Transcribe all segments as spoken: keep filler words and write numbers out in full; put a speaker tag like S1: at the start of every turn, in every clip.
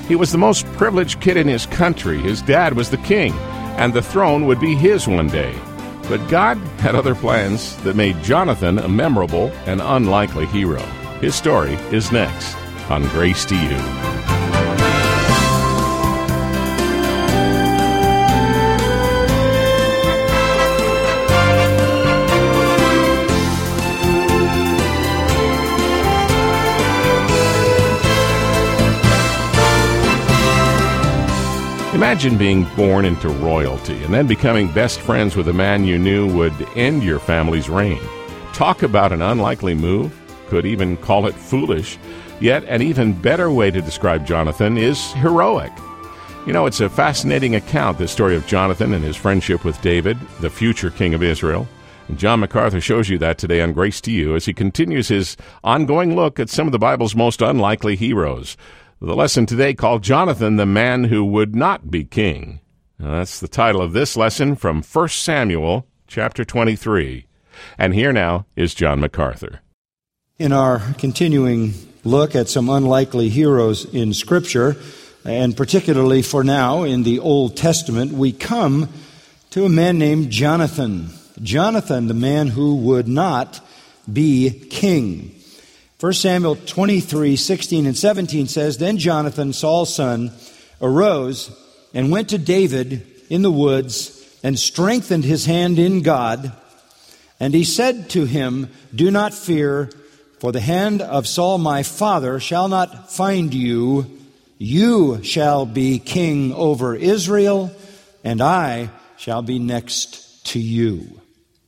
S1: He was the most privileged kid in his country. His dad was the king, and the throne would be his one day. But God had other plans that made Jonathan a memorable and unlikely hero. His story is next on Grace to You. Imagine being born into royalty and then becoming best friends with a man you knew would end your family's reign. Talk about an unlikely move. Could even call it foolish. Yet an even better way to describe Jonathan is heroic. You know, it's a fascinating account, this story of Jonathan and his friendship with David, the future king of Israel. And John MacArthur shows you that today on Grace to You as he continues his ongoing look at some of the Bible's most unlikely heroes. The lesson today called Jonathan, the man who would not be king. Now, that's the title of this lesson from First Samuel chapter twenty-three. And here now is John MacArthur.
S2: In our continuing look at some unlikely heroes in Scripture, and particularly for now in the Old Testament, we come to a man named Jonathan. Jonathan, the man who would not be king. First Samuel twenty-three, sixteen and seventeen says, Then Jonathan, Saul's son, arose and went to David in the woods and strengthened his hand in God. And he said to him, Do not fear, for the hand of Saul my father shall not find you. You shall be king over Israel, and I shall be next to you.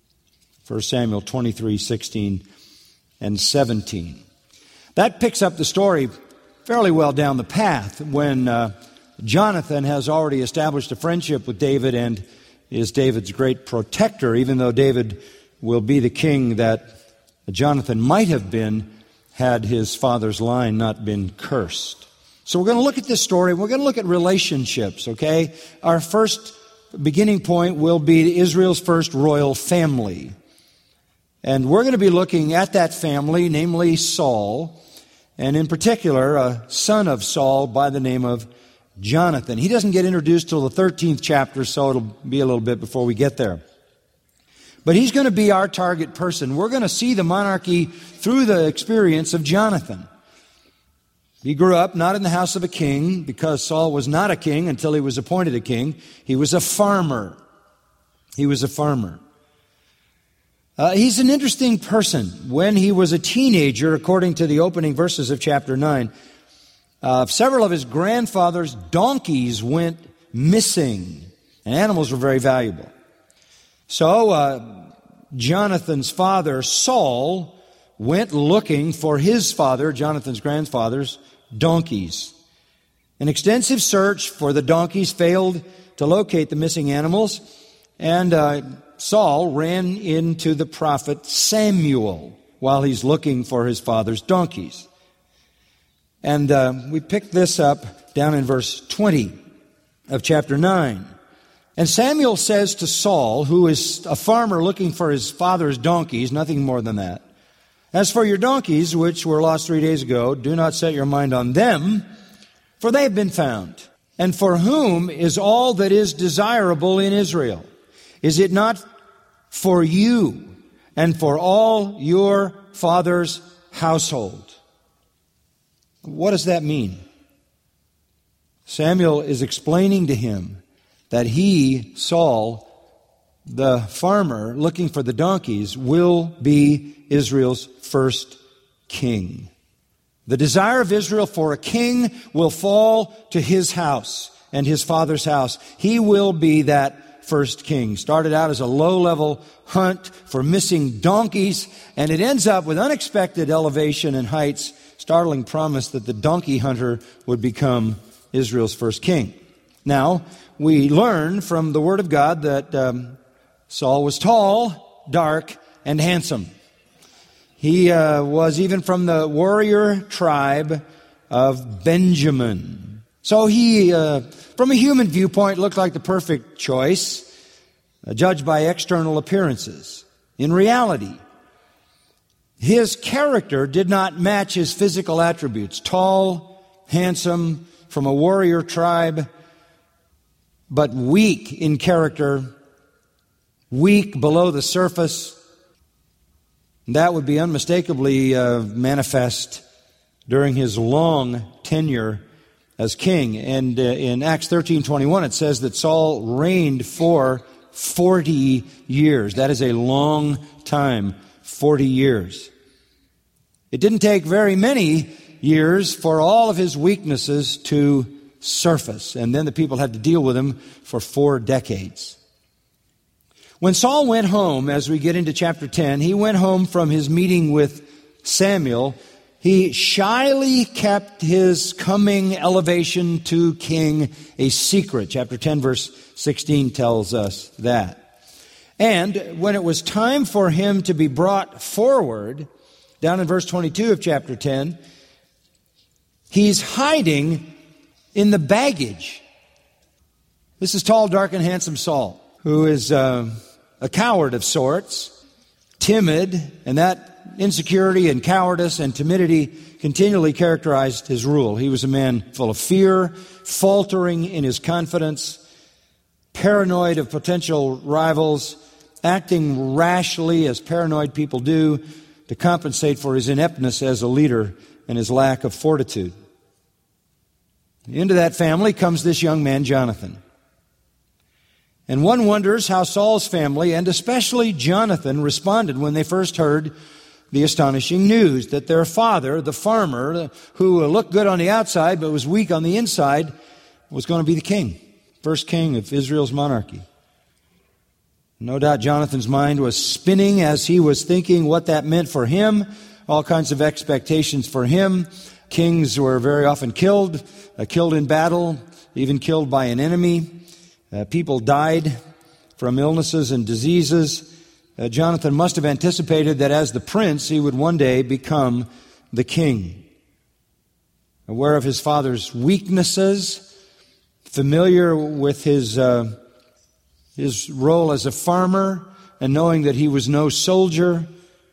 S2: First Samuel twenty-three, sixteen and seventeen. That picks up the story fairly well down the path when uh, Jonathan has already established a friendship with David and is David's great protector, even though David will be the king that Jonathan might have been had his father's line not been cursed. So we're going to look at this story. We're going to look at relationships, okay? Our first beginning point will be Israel's first royal family. And we're going to be looking at that family, namely Saul, and in particular, a son of Saul by the name of Jonathan. He doesn't get introduced till the thirteenth chapter, so it'll be a little bit before we get there. But he's going to be our target person. We're going to see the monarchy through the experience of Jonathan. He grew up not in the house of a king, because Saul was not a king until he was appointed a king. He was a farmer. He was a farmer. Uh, he's an interesting person. When he was a teenager, according to the opening verses of chapter nine, uh, several of his grandfather's donkeys went missing, and animals were very valuable. So uh, Jonathan's father, Saul, went looking for his father, Jonathan's grandfather's, donkeys. An extensive search for the donkeys failed to locate the missing animals, and uh, Saul ran into the prophet Samuel while he's looking for his father's donkeys. And uh, we pick this up down in verse twenty of chapter nine. And Samuel says to Saul, who is a farmer looking for his father's donkeys, nothing more than that, As for your donkeys, which were lost three days ago, do not set your mind on them, for they have been found. And for whom is all that is desirable in Israel? Is it not for you and for all your father's household? What does that mean? Samuel is explaining to him that he, Saul, the farmer looking for the donkeys, will be Israel's first king. The desire of Israel for a king will fall to his house and his father's house. He will be that first king. Started out as a low-level hunt for missing donkeys, and it ends up with unexpected elevation and heights, startling promise that the donkey hunter would become Israel's first king. Now, we learn from the Word of God that um, Saul was tall, dark, and handsome. He uh, was even from the warrior tribe of Benjamin. So he, uh, from a human viewpoint, looked like the perfect choice, uh, judged by external appearances. In reality, his character did not match his physical attributes. Tall, handsome, from a warrior tribe, but weak in character, weak below the surface. That would be unmistakably uh, manifest during his long tenure as king. And uh, in Acts thirteen twenty-one, it says that Saul reigned for forty years. That is a long time, forty years. It didn't take very many years for all of his weaknesses to surface, and then the people had to deal with him for four decades. When Saul went home, as we get into chapter ten, he went home from his meeting with Samuel. He shyly kept his coming elevation to king a secret. Chapter ten, verse sixteen tells us that. And when it was time for him to be brought forward, down in verse twenty-two of chapter ten, he's hiding in the baggage. This is tall, dark, and handsome Saul, who is uh, a coward of sorts, timid, and that insecurity and cowardice and timidity continually characterized his rule. He was a man full of fear, faltering in his confidence, paranoid of potential rivals, acting rashly as paranoid people do to compensate for his ineptness as a leader and his lack of fortitude. Into that family comes this young man, Jonathan. And one wonders how Saul's family, and especially Jonathan, responded when they first heard the astonishing news that their father, the farmer, who looked good on the outside but was weak on the inside, was going to be the king, first king of Israel's monarchy. No doubt Jonathan's mind was spinning as he was thinking what that meant for him, all kinds of expectations for him. Kings were very often killed, uh, killed in battle, even killed by an enemy. Uh, people died from illnesses and diseases. Uh, Jonathan must have anticipated that as the prince, he would one day become the king. Aware of his father's weaknesses, familiar with his uh, his role as a farmer, and knowing that he was no soldier,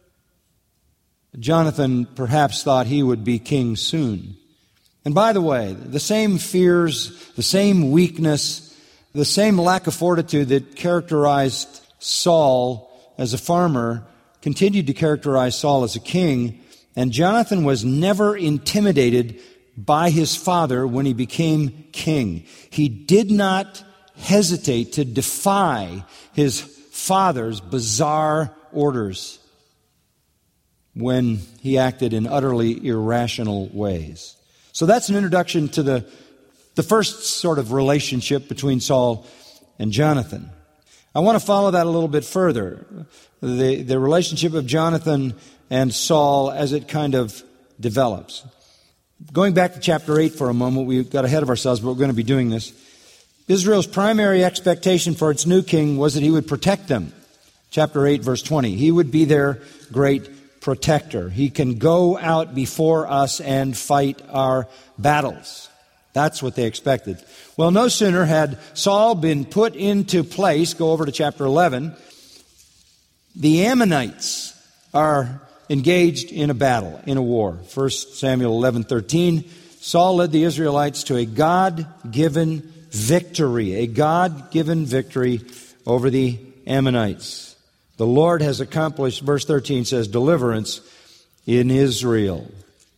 S2: Jonathan perhaps thought he would be king soon. And by the way, the same fears, the same weakness, the same lack of fortitude that characterized Saul as a farmer continued to characterize Saul as a king, and Jonathan was never intimidated by his father when he became king. He did not hesitate to defy his father's bizarre orders when he acted in utterly irrational ways. So that's an introduction to the, the first sort of relationship between Saul and Jonathan. I want to follow that a little bit further. The, the relationship of Jonathan and Saul as it kind of develops. Going back to chapter eight for a moment, we got ahead of ourselves, but we're going to be doing this. Israel's primary expectation for its new king was that he would protect them. Chapter eight, verse twenty. He would be their great protector. He can go out before us and fight our battles. That's what they expected. Well, no sooner had Saul been put into place, go over to chapter eleven, the Ammonites are engaged in a battle, in a war. First Samuel eleven thirteen, Saul led the Israelites to a God-given victory, a God-given victory over the Ammonites. The Lord has accomplished, verse thirteen says, deliverance in Israel.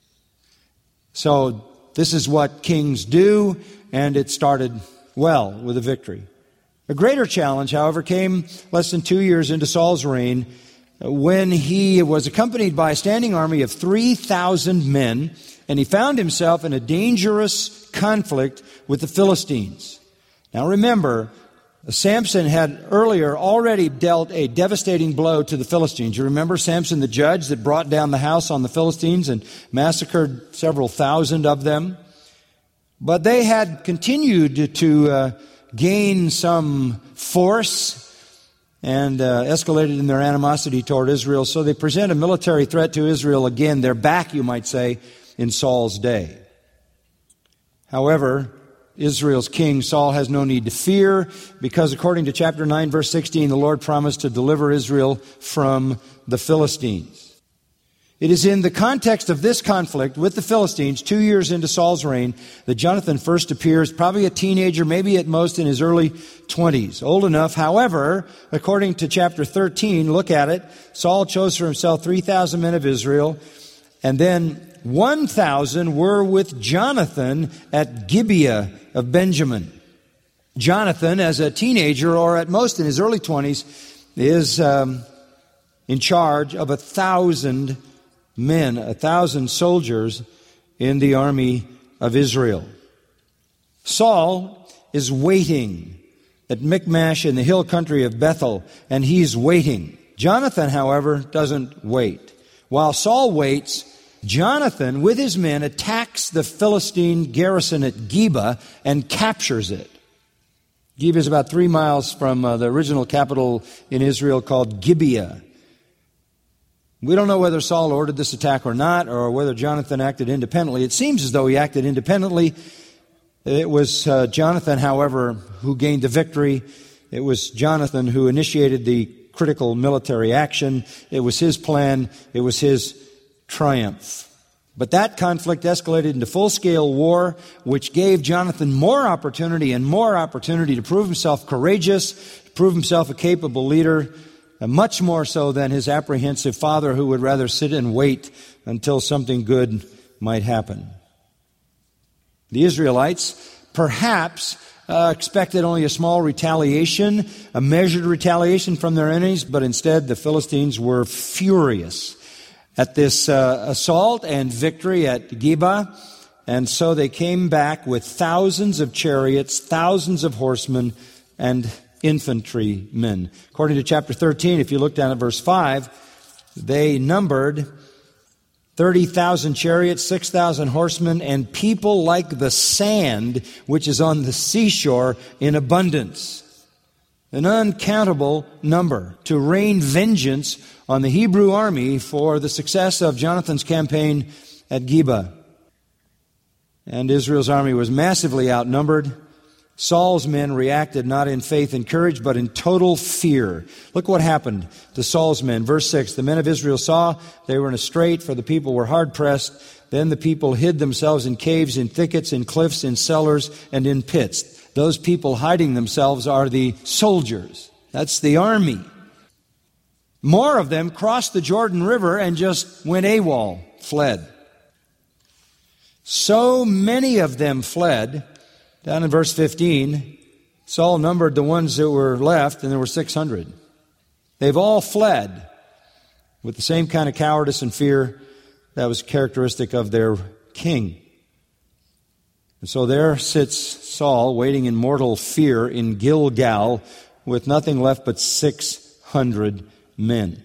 S2: So this is what kings do, and it started well with a victory. A greater challenge, however, came less than two years into Saul's reign when he was accompanied by a standing army of three thousand men, and he found himself in a dangerous conflict with the Philistines. Now remember, Samson had earlier already dealt a devastating blow to the Philistines. You remember Samson the judge that brought down the house on the Philistines and massacred several thousand of them? But they had continued to uh, gain some force and uh, escalated in their animosity toward Israel. So they present a military threat to Israel again. They're back, you might say, in Saul's day. However, Israel's king Saul has no need to fear, because according to chapter nine, verse sixteen, the Lord promised to deliver Israel from the Philistines. It is in the context of this conflict with the Philistines, two years into Saul's reign, that Jonathan first appears, probably a teenager, maybe at most in his early twenties. Old enough, however, according to chapter thirteen, look at it, Saul chose for himself three thousand men of Israel, and then one thousand were with Jonathan at Gibeah of Benjamin. Jonathan, as a teenager, or at most in his early twenties, is um, in charge of a thousand men, a thousand soldiers in the army of Israel. Saul is waiting at Michmash in the hill country of Bethel, and he's waiting. Jonathan, however, doesn't wait. While Saul waits, Jonathan, with his men, attacks the Philistine garrison at Geba and captures it. Geba is about three miles from uh, the original capital in Israel called Gibeah. We don't know whether Saul ordered this attack or not, or whether Jonathan acted independently. It seems as though he acted independently. It was uh, Jonathan, however, who gained the victory. It was Jonathan who initiated the critical military action. It was his plan. It was his triumph. But that conflict escalated into full-scale war, which gave Jonathan more opportunity and more opportunity to prove himself courageous, to prove himself a capable leader, and much more so than his apprehensive father, who would rather sit and wait until something good might happen. The Israelites perhaps uh, expected only a small retaliation, a measured retaliation from their enemies, but instead the Philistines were furious at this uh, assault and victory at Geba, and so they came back with thousands of chariots, thousands of horsemen, and infantrymen. According to chapter thirteen, if you look down at verse five, they numbered thirty thousand chariots, six thousand horsemen, and people like the sand which is on the seashore in abundance. An uncountable number to rain vengeance on the Hebrew army for the success of Jonathan's campaign at Geba. And Israel's army was massively outnumbered. Saul's men reacted not in faith and courage, but in total fear. Look what happened to Saul's men. Verse six, the men of Israel saw they were in a strait, for the people were hard-pressed. Then the people hid themselves in caves, in thickets, in cliffs, in cellars, and in pits. Those people hiding themselves are the soldiers. That's the army. More of them crossed the Jordan River and just went AWOL, fled. So many of them fled. Down in verse fifteen, Saul numbered the ones that were left, and there were six hundred. They've all fled with the same kind of cowardice and fear that was characteristic of their king. And so there sits Saul, waiting in mortal fear in Gilgal, with nothing left but six hundred men.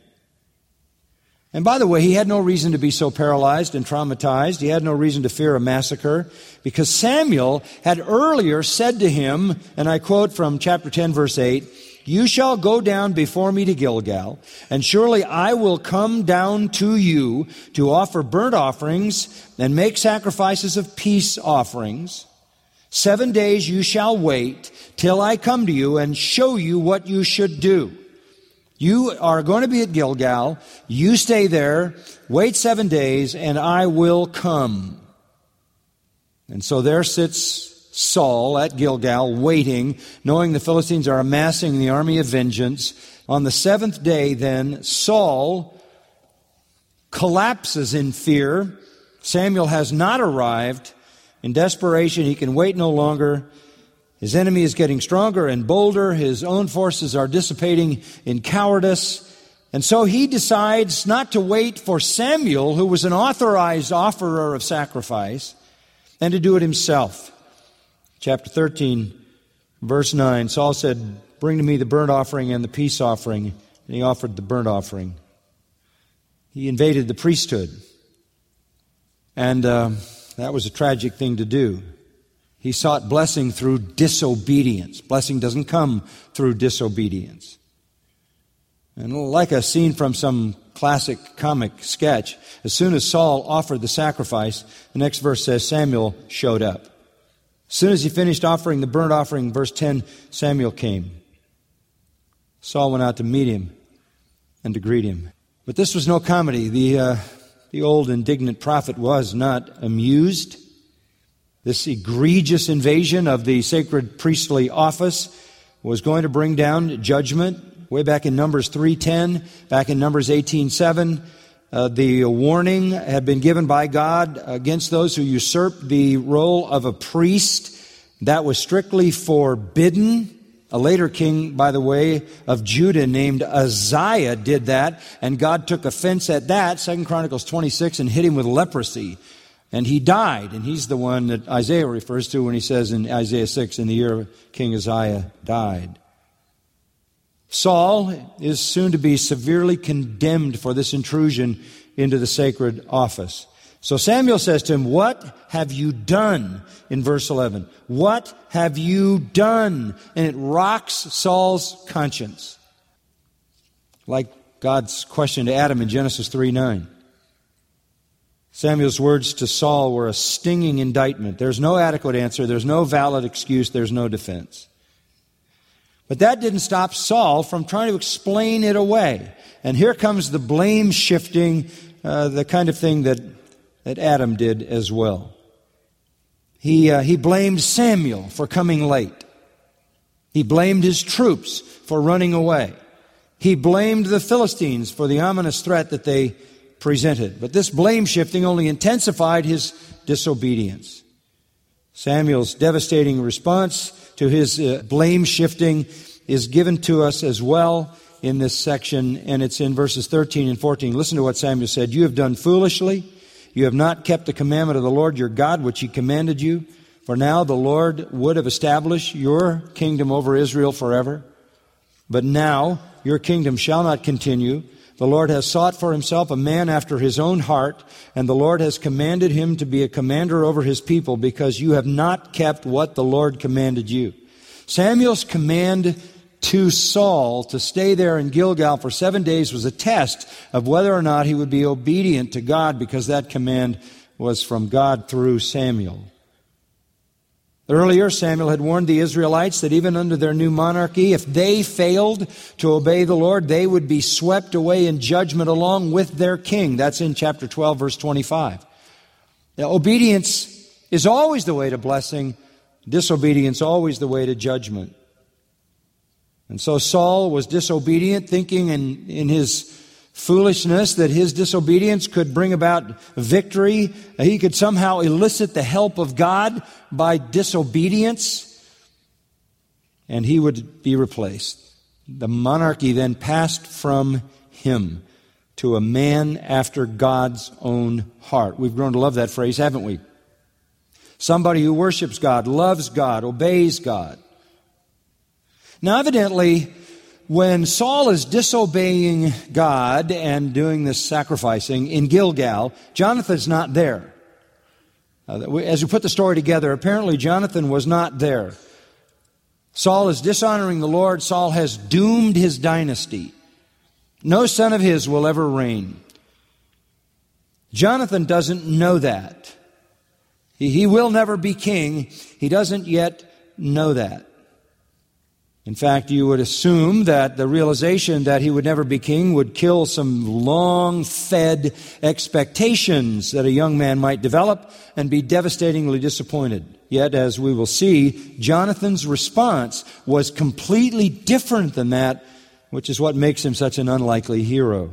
S2: And by the way, he had no reason to be so paralyzed and traumatized. He had no reason to fear a massacre, because Samuel had earlier said to him, and I quote from chapter ten, verse eight, "You shall go down before me to Gilgal, and surely I will come down to you to offer burnt offerings and make sacrifices of peace offerings. Seven days you shall wait till I come to you and show you what you should do. You are going to be at Gilgal. You stay there, wait seven days, and I will come." And so there sits Saul at Gilgal, waiting, knowing the Philistines are amassing the army of vengeance. On the seventh day, then, Saul collapses in fear. Samuel has not arrived. In desperation, he can wait no longer. His enemy is getting stronger and bolder. His own forces are dissipating in cowardice. And so he decides not to wait for Samuel, who was an authorized offerer of sacrifice, and to do it himself. Chapter thirteen, verse nine, Saul said, "Bring to me the burnt offering and the peace offering." And he offered the burnt offering. He invaded the priesthood. And uh, that was a tragic thing to do. He sought blessing through disobedience. Blessing doesn't come through disobedience. And like a scene from some classic comic sketch, as soon as Saul offered the sacrifice, the next verse says Samuel showed up. As soon as he finished offering the burnt offering, verse ten, Samuel came. Saul went out to meet him and to greet him. But this was no comedy. The, uh, the old indignant prophet was not amused. This egregious invasion of the sacred priestly office was going to bring down judgment. Way back in Numbers three ten, back in Numbers eighteen seven, uh, the warning had been given by God against those who usurped the role of a priest. That was strictly forbidden. A later king, by the way, of Judah named Uzziah did that, and God took offense at that, Second Chronicles twenty-six, and hit him with leprosy. And he died, and he's the one that Isaiah refers to when he says in Isaiah six, in the year King Uzziah died. Saul is soon to be severely condemned for this intrusion into the sacred office. So Samuel says to him, "What have you done?" in verse eleven. What have you done? And it rocks Saul's conscience. Like God's question to Adam in Genesis three nine. Samuel's words to Saul were a stinging indictment. There's no adequate answer. There's no valid excuse. There's no defense. But that didn't stop Saul from trying to explain it away. And here comes the blame shifting, uh, the kind of thing that, that Adam did as well. He, uh, he blamed Samuel for coming late. He blamed his troops for running away. He blamed the Philistines for the ominous threat that they presented. But this blame shifting only intensified his disobedience. Samuel's devastating response to his uh, blame shifting is given to us as well in this section, and it's in verses thirteen and fourteen. Listen to what Samuel said. "You have done foolishly. You have not kept the commandment of the Lord your God, which he commanded you. For now the Lord would have established your kingdom over Israel forever. But now your kingdom shall not continue. The Lord has sought for himself a man after his own heart, and the Lord has commanded him to be a commander over his people, because you have not kept what the Lord commanded you." Samuel's command to Saul to stay there in Gilgal for seven days was a test of whether or not he would be obedient to God, because that command was from God through Samuel. Earlier, Samuel had warned the Israelites that even under their new monarchy, if they failed to obey the Lord, they would be swept away in judgment along with their king. That's in chapter twelve, verse twenty-five. Now, obedience is always the way to blessing, disobedience always the way to judgment. And so Saul was disobedient, thinking in, in his foolishness that his disobedience could bring about victory. He could somehow elicit the help of God by disobedience, and he would be replaced. The monarchy then passed from him to a man after God's own heart. We've grown to love that phrase, haven't we? Somebody who worships God, loves God, obeys God. Now, evidently, when Saul is disobeying God and doing this sacrificing in Gilgal, Jonathan's not there. Uh, as we put the story together, apparently Jonathan was not there. Saul is dishonoring the Lord. Saul has doomed his dynasty. No son of his will ever reign. Jonathan doesn't know that. He, he will never be king. He doesn't yet know that. In fact, you would assume that the realization that he would never be king would kill some long-fed expectations that a young man might develop and be devastatingly disappointed. Yet, as we will see, Jonathan's response was completely different than that, which is what makes him such an unlikely hero.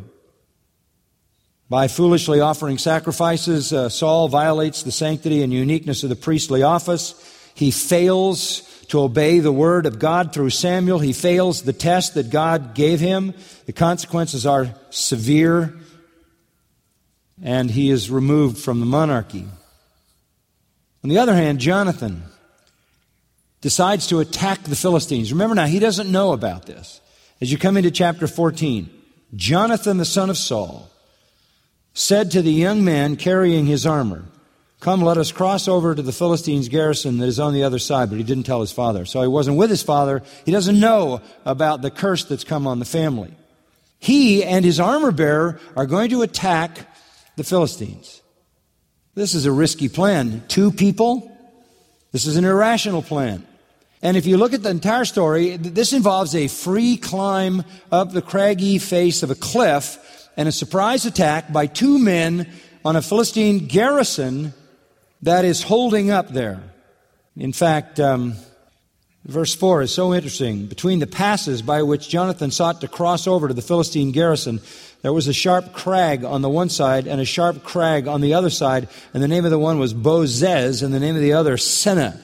S2: By foolishly offering sacrifices, uh, Saul violates the sanctity and uniqueness of the priestly office. He fails to obey the word of God through Samuel. He fails the test that God gave him. The consequences are severe, and he is removed from the monarchy. On the other hand, Jonathan decides to attack the Philistines. Remember now, he doesn't know about this. As you come into chapter fourteen, Jonathan, the son of Saul, said to the young man carrying his armor, "Come, let us cross over to the Philistines' garrison that is on the other side." But he didn't tell his father. So he wasn't with his father. He doesn't know about the curse that's come on the family. He and his armor bearer are going to attack the Philistines. This is a risky plan. Two people? This is an irrational plan. And if you look at the entire story, this involves a free climb up the craggy face of a cliff and a surprise attack by two men on a Philistine garrison that is holding up there. In fact, um, verse four is so interesting. Between the passes by which Jonathan sought to cross over to the Philistine garrison, there was a sharp crag on the one side and a sharp crag on the other side, and the name of the one was Bozez, and the name of the other Seneh.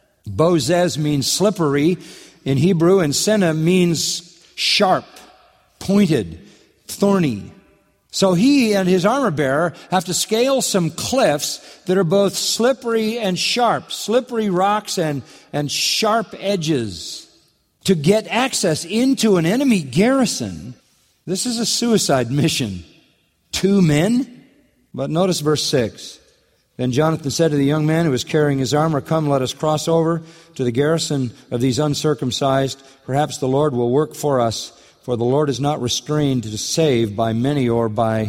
S2: Bozez means slippery in Hebrew, and Seneh means sharp, pointed, thorny. So he and his armor bearer have to scale some cliffs that are both slippery and sharp, slippery rocks and, and sharp edges, to get access into an enemy garrison. This is a suicide mission. Two men? But notice verse six. Then Jonathan said to the young man who was carrying his armor, "Come, let us cross over to the garrison of these uncircumcised. Perhaps the Lord will work for us. For the Lord is not restrained to save by many or by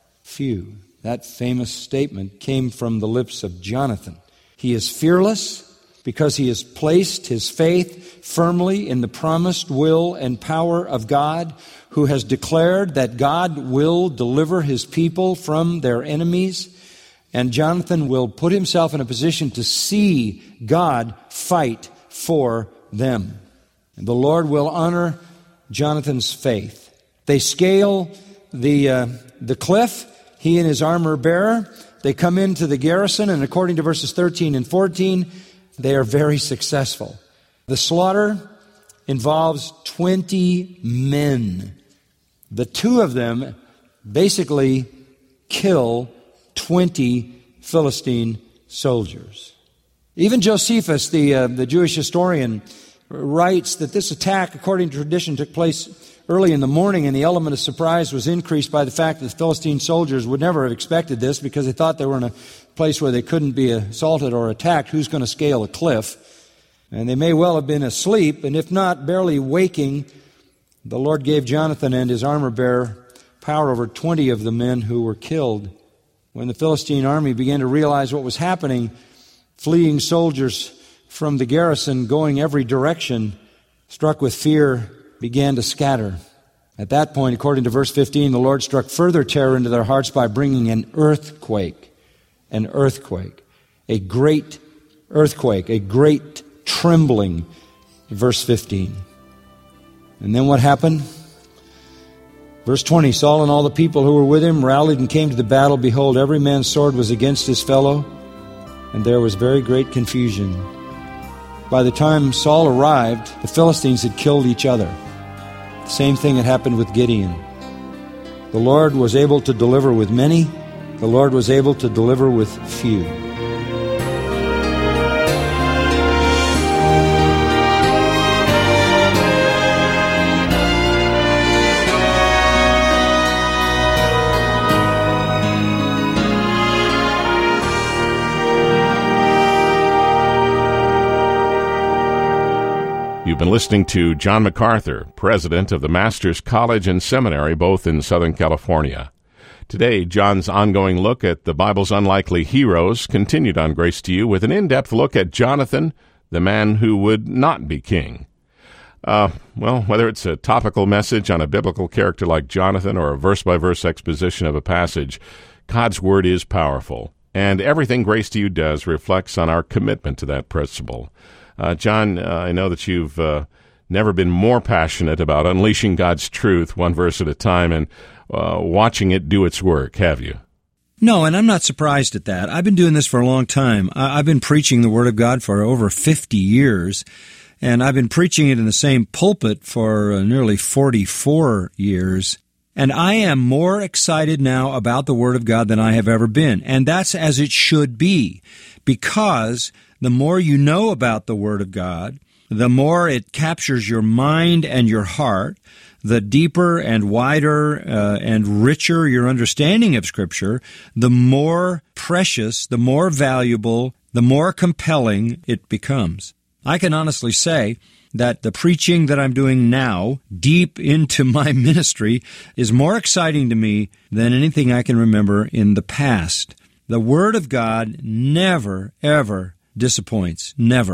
S2: few." That famous statement came from the lips of Jonathan. He is fearless because he has placed his faith firmly in the promised will and power of God, who has declared that God will deliver his people from their enemies. And Jonathan will put himself in a position to see God fight for them. And the Lord will honor Jonathan's faith. They scale the uh, the cliff, he and his armor bearer. They come into the garrison, and according to verses thirteen and fourteen, they are very successful. The slaughter involves twenty men. The two of them basically kill twenty Philistine soldiers. Even Josephus, the uh, the Jewish historian, writes that this attack, according to tradition, took place early in the morning, and the element of surprise was increased by the fact that the Philistine soldiers would never have expected this because they thought they were in a place where they couldn't be assaulted or attacked. Who's going to scale a cliff? And they may well have been asleep, and if not, barely waking. The Lord gave Jonathan and his armor-bearer power over twenty of the men who were killed. When the Philistine army began to realize what was happening, fleeing soldiers from the garrison, going every direction, struck with fear, began to scatter. At that point, according to verse fifteen, the Lord struck further terror into their hearts by bringing an earthquake. An earthquake. A great earthquake. A great trembling. Verse fifteen. And then what happened? Verse twenty, Saul and all the people who were with him rallied and came to the battle. Behold, every man's sword was against his fellow, and there was very great confusion. By the time Saul arrived, the Philistines had killed each other. The same thing had happened with Gideon. The Lord was able to deliver with many. The Lord was able to deliver with few.
S1: You've been listening to John MacArthur, president of the Masters College and Seminary, both in Southern California. Today, John's ongoing look at the Bible's unlikely heroes continued on Grace to You with an in-depth look at Jonathan, the man who would not be king. Uh, well, whether it's a topical message on a biblical character like Jonathan or a verse-by-verse exposition of a passage, God's Word is powerful, and everything Grace to You does reflects on our commitment to that principle. Uh, John, uh, I know that you've uh, never been more passionate about unleashing God's truth one verse at a time and uh, watching it do its work, have you?
S3: No, and I'm not surprised at that. I've been doing this for a long time. I- I've been preaching the Word of God for over fifty years, and I've been preaching it in the same pulpit for uh, nearly forty-four years. And I am more excited now about the Word of God than I have ever been. And that's as it should be, because the more you know about the Word of God, the more it captures your mind and your heart, the deeper and wider uh, and richer your understanding of Scripture, the more precious, the more valuable, the more compelling it becomes. I can honestly say that the preaching that I'm doing now, deep into my ministry, is more exciting to me than anything I can remember in the past. The Word of God never, ever disappoints. Never.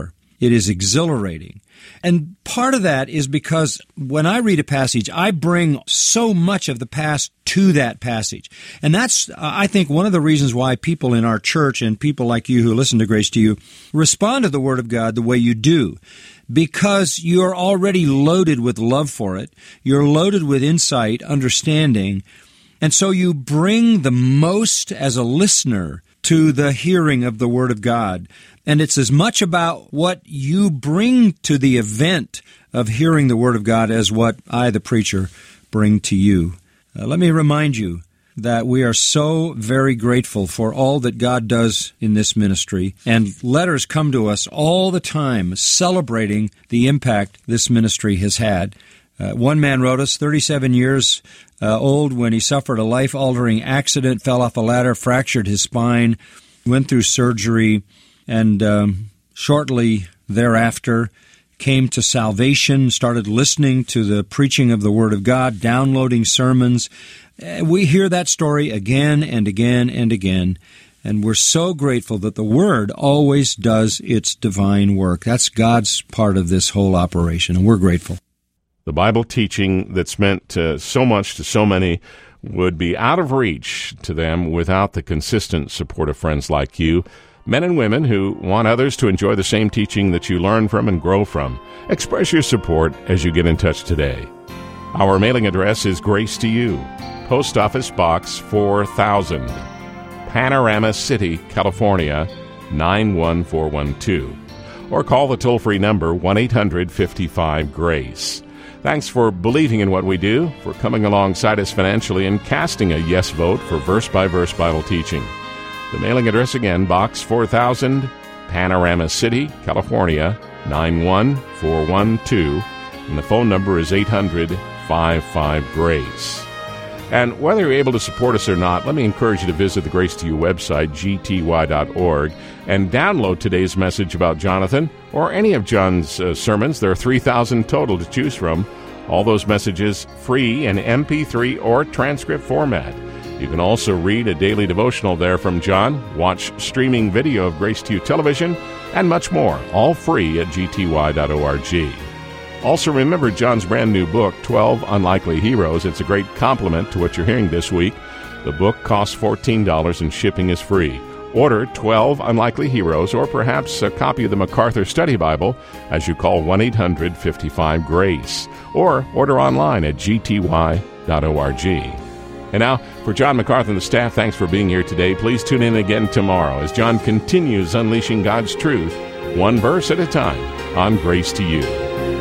S3: It is exhilarating. And part of that is because when I read a passage, I bring so much of the past to that passage. And that's, uh, I think, one of the reasons why people in our church and people like you who listen to Grace to You respond to the Word of God the way you do. Because you're already loaded with love for it. You're loaded with insight, understanding. And so you bring the most as a listener to the hearing of the Word of God. And it's as much about what you bring to the event of hearing the Word of God as what I, the preacher, bring to you. Uh, let me remind you that we are so very grateful for all that God does in this ministry, and letters come to us all the time celebrating the impact this ministry has had. Uh, one man wrote us, thirty-seven years uh, old when he suffered a life-altering accident, fell off a ladder, fractured his spine, went through surgery, and um, shortly thereafter came to salvation, started listening to the preaching of the Word of God, downloading sermons. Uh, we hear that story again and again and again, and we're so grateful that the Word always does its divine work. That's God's part of this whole operation, and we're grateful.
S1: The Bible teaching that's meant uh, so much to so many would be out of reach to them without the consistent support of friends like you, men and women who want others to enjoy the same teaching that you learn from and grow from. Express your support as you get in touch today. Our mailing address is Grace to You, Post Office Box four thousand, Panorama City, California, nine one four one two. Or call the toll-free number one eight hundred fifty-five GRACE. Thanks for believing in what we do, for coming alongside us financially, and casting a yes vote for verse-by-verse Bible teaching. The mailing address again, Box four thousand, Panorama City, California, nine one four one two, and the phone number is eight hundred fifty-five GRACE. And whether you're able to support us or not, let me encourage you to visit the Grace to You website, G T Y dot org, and download today's message about Jonathan or any of John's uh, sermons. There are three thousand total to choose from. All those messages free in M P three or transcript format. You can also read a daily devotional there from John, watch streaming video of Grace to You television, and much more, all free at G T Y dot org. Also remember John's brand new book, twelve Unlikely Heroes. It's a great complement to what you're hearing this week. The book costs fourteen dollars and shipping is free. Order twelve Unlikely Heroes or perhaps a copy of the MacArthur Study Bible as you call one eight hundred fifty-five GRACE or order online at G T Y dot org. And now, for John MacArthur and the staff, thanks for being here today. Please tune in again tomorrow as John continues unleashing God's truth, one verse at a time, on Grace to You.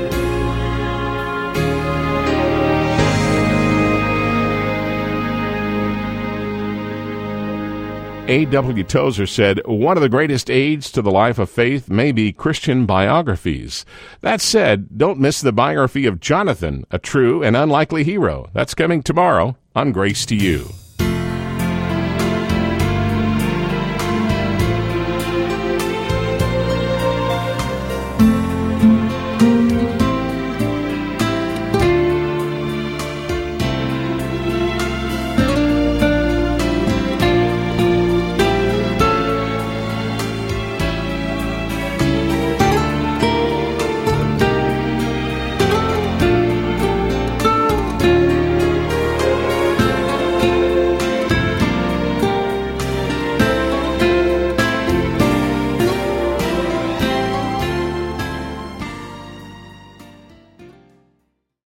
S1: A W Tozer said, one of the greatest aids to the life of faith may be Christian biographies. That said, don't miss the biography of Jonathan, a true and unlikely hero. That's coming tomorrow on Grace to You.